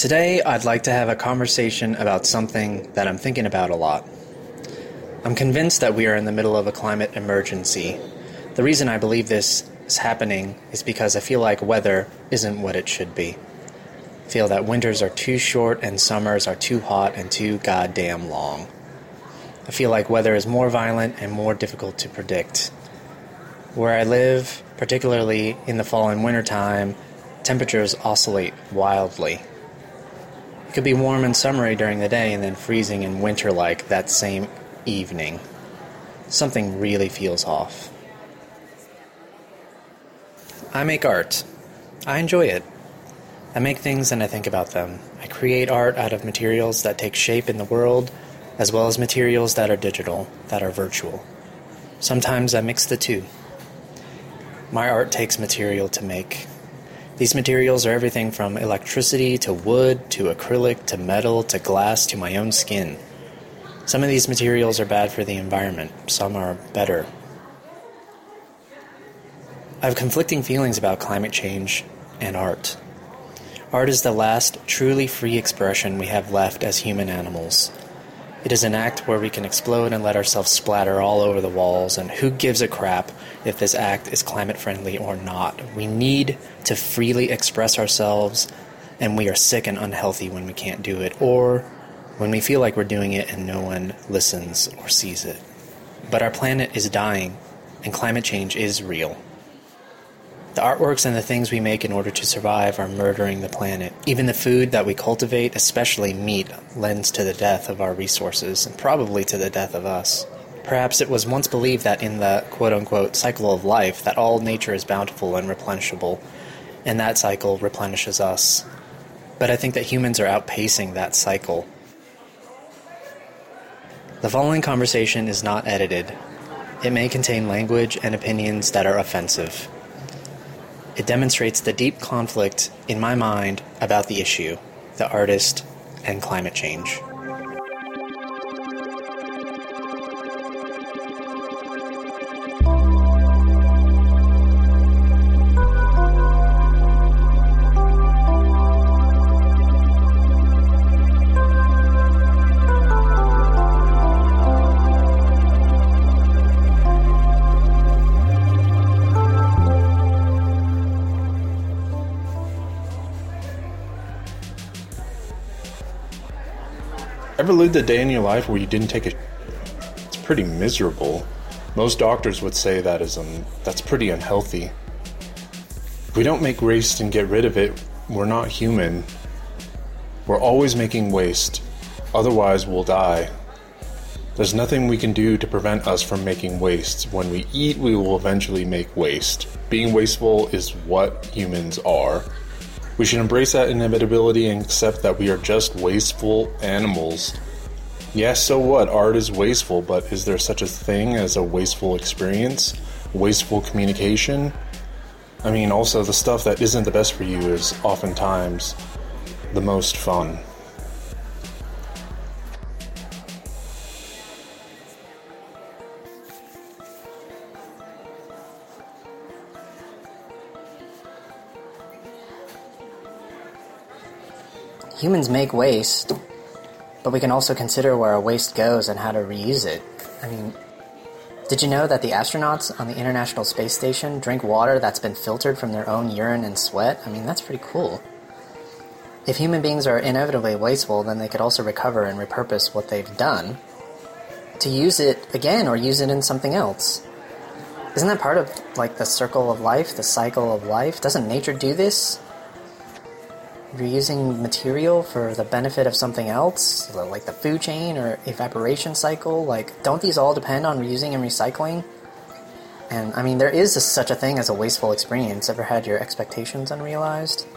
Today, I'd like to have a conversation about something that I'm thinking about a lot. I'm convinced that we are in the middle of a climate emergency. The reason I believe this is happening is because I feel like weather isn't what it should be. I feel that winters are too short and summers are too hot and too goddamn long. I feel like weather is more violent and more difficult to predict. Where I live, particularly in the fall and winter time, temperatures oscillate wildly. It could be warm and summery during the day and then freezing and winter-like that same evening. Something really feels off. I make art. I enjoy it. I make things and I think about them. I create art out of materials that take shape in the world, as well as materials that are digital, that are virtual. Sometimes I mix the two. My art takes material to make. These materials are everything from electricity to wood to acrylic to metal to glass to my own skin. Some of these materials are bad for the environment. Some are better. I have conflicting feelings about climate change and art. Art is the last truly free expression we have left as human animals. It is an act where we can explode and let ourselves splatter all over the walls, and who gives a crap if this act is climate-friendly or not. We need to freely express ourselves, and we are sick and unhealthy when we can't do it, or when we feel like we're doing it and no one listens or sees it. But our planet is dying, and climate change is real. The artworks and the things we make in order to survive are murdering the planet. Even the food that we cultivate, especially meat, lends to the death of our resources, and probably to the death of us. Perhaps it was once believed that in the quote-unquote cycle of life, that all nature is bountiful and replenishable, and that cycle replenishes us. But I think that humans are outpacing that cycle. The following conversation is not edited. It may contain language and opinions that are offensive. It demonstrates the deep conflict in my mind about the issue, the artist, and climate change. Ever lived a day in your life where you didn't take a It's pretty miserable. Most doctors would say that's pretty unhealthy. If we don't make waste and get rid of it, we're not human. We're always making waste. Otherwise, we'll die. There's nothing we can do to prevent us from making waste. When we eat, we will eventually make waste. Being wasteful is what humans are. We should embrace that inevitability and accept that we are just wasteful animals. Yes, so what? Art is wasteful, but is there such a thing as a wasteful experience? Wasteful communication? I mean, also, the stuff that isn't the best for you is oftentimes the most fun. Humans make waste, but we can also consider where our waste goes and how to reuse it. I mean, did you know that the astronauts on the International Space Station drink water that's been filtered from their own urine and sweat? I mean, that's pretty cool. If human beings are inevitably wasteful, then they could also recover and repurpose what they've done to use it again or use it in something else. Isn't that part of, like, the circle of life, the cycle of life? Doesn't nature do this? Reusing material for the benefit of something else, like the food chain or evaporation cycle, like, don't these all depend on reusing and recycling? And, I mean, there is such a thing as a wasteful experience. Ever had your expectations unrealized?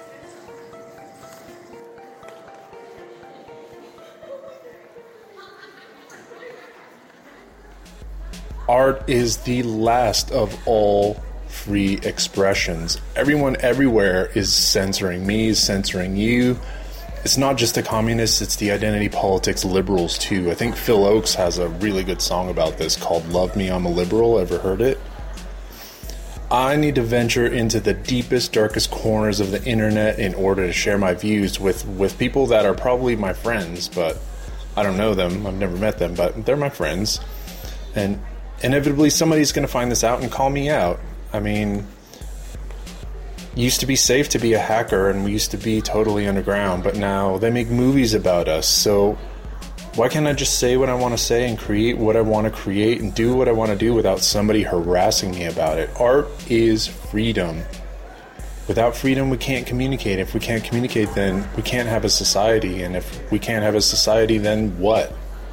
Art is the last of all free expressions. Everyone everywhere is censoring me, censoring you. It's not just the communists, it's the identity politics liberals too. I think Phil Oakes has a really good song about this called Love Me, I'm a Liberal. Ever heard it? I need to venture into the deepest, darkest corners of the internet in order to share my views with people that are probably my friends, but I don't know them. I've never met them, but they're my friends. And inevitably somebody's going to find this out and call me out. I mean, it used to be safe to be a hacker and we used to be totally underground, but now they make movies about us. So why can't I just say what I want to say and create what I want to create and do what I want to do without somebody harassing me about it? Art is freedom. Without freedom, we can't communicate. If we can't communicate, then we can't have a society. And if we can't have a society, then what?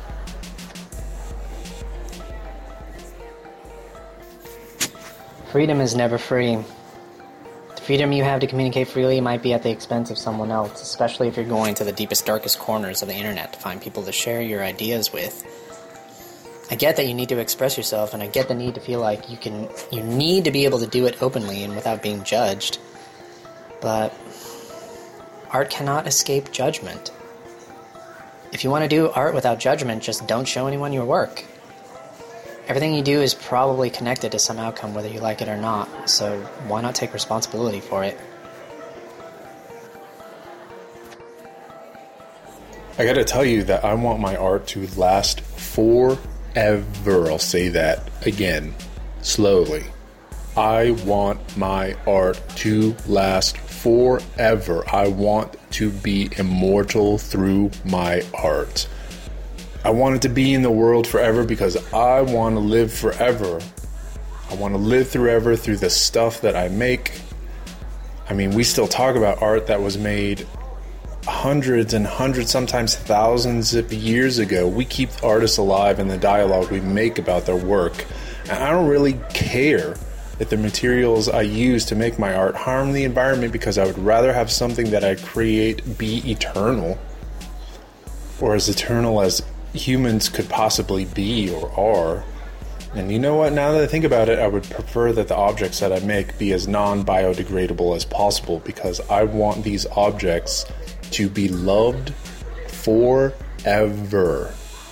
Freedom is never free. The freedom you have to communicate freely might be at the expense of someone else, especially if you're going to the deepest, darkest corners of the internet to find people to share your ideas with. I get that you need to express yourself, and I get the need to feel like you need to be able to do it openly and without being judged. But art cannot escape judgment. If you want to do art without judgment, just don't show anyone your work. Everything you do is probably connected to some outcome, whether you like it or not, so why not take responsibility for it? I gotta tell you that I want my art to last forever. I'll say that again, slowly. I want my art to last forever. I want to be immortal through my art. I want it to be in the world forever because I want to live forever. I want to live forever through the stuff that I make. I mean, we still talk about art that was made hundreds and hundreds, sometimes thousands of years ago. We keep artists alive in the dialogue we make about their work. And I don't really care if the materials I use to make my art harm the environment, because I would rather have something that I create be eternal, or as eternal as humans could possibly be or are. And you know what, now that I think about it, I would prefer that the objects that I make be as non-biodegradable as possible, because I want these objects to be loved forever.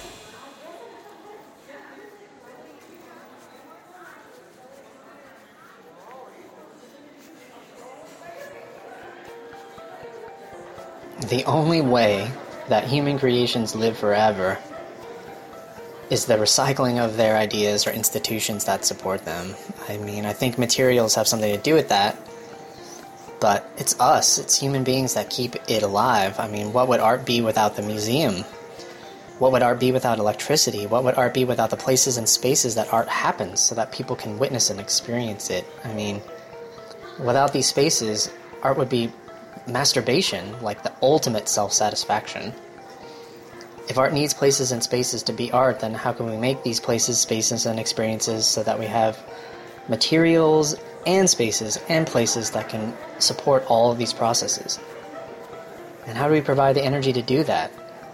The only way that human creations live forever is the recycling of their ideas or institutions that support them. I mean, I think materials have something to do with that, but it's us, it's human beings that keep it alive. I mean, what would art be without the museum? What would art be without electricity? What would art be without the places and spaces that art happens so that people can witness and experience it? I mean, without these spaces, art would be masturbation, like the ultimate self-satisfaction. If art needs places and spaces to be art, then how can we make these places, spaces, and experiences so that we have materials and spaces and places that can support all of these processes? And how do we provide the energy to do that?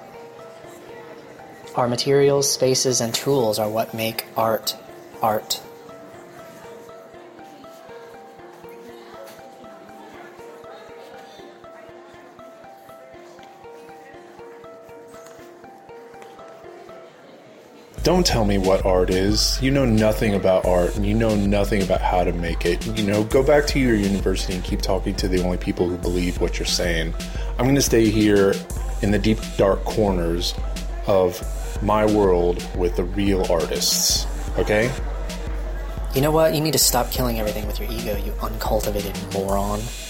Our materials, spaces, and tools are what make art art. Don't tell me what art is. You know nothing about art, and you know nothing about how to make it. You know, go back to your university and keep talking to the only people who believe what you're saying. I'm going to stay here in the deep, dark corners of my world with the real artists. Okay? You know what? You need to stop killing everything with your ego, you uncultivated moron.